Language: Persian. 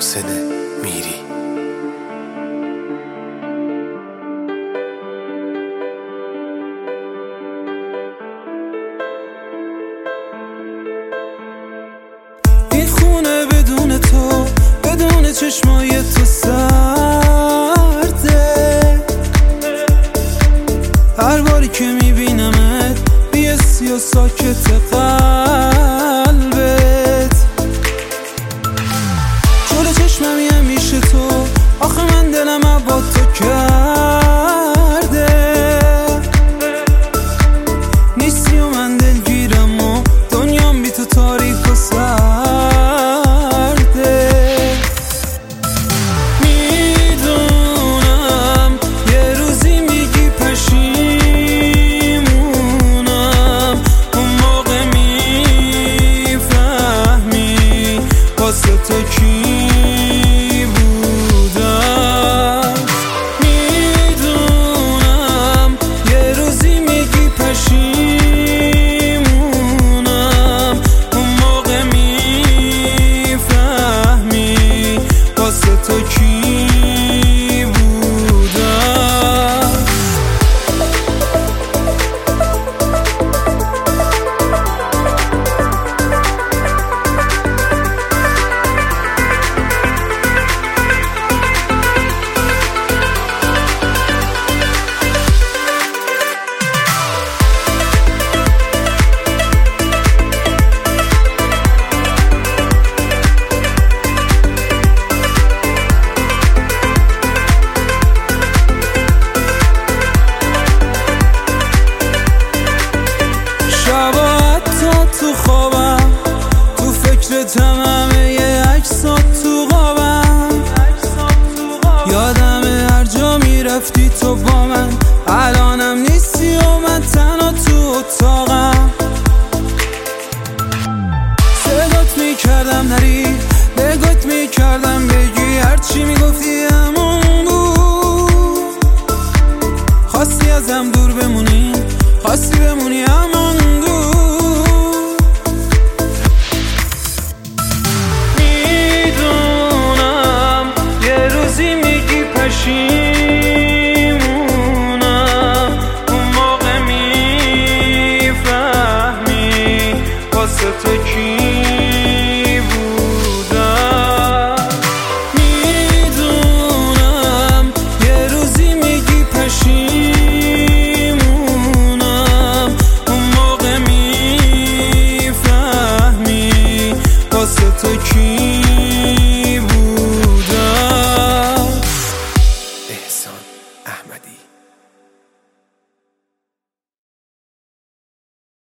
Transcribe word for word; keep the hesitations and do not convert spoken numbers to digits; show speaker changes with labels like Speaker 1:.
Speaker 1: محسن میری.
Speaker 2: این خونه بدون تو، بدون چشمای تو سرده. هر باری که میبینمت بیستی و ساکت قلبت. جلو چشممی همیشه تو، آخه من دلم با تو کرده. نیستی و من دلگیرم و دنیام بی تو تاریک و سرده. میدونم یه روزی میگی پشیمونم، اون موقع میفهمی واسه تو کی بودم. میدونم یه روزی میگی پشیمونم، اون موقع میفهمی واسه تو کی بودم. شبا حتی تو خوابم، تو فکرتم، همه یه عکسات تو قابم. یادمه هر جا میرفتی تو با من، الانم نیستی و من تنها تو اتاقم. صدات میکردم نری، نگات میکردم بگی، هرچی میگفتی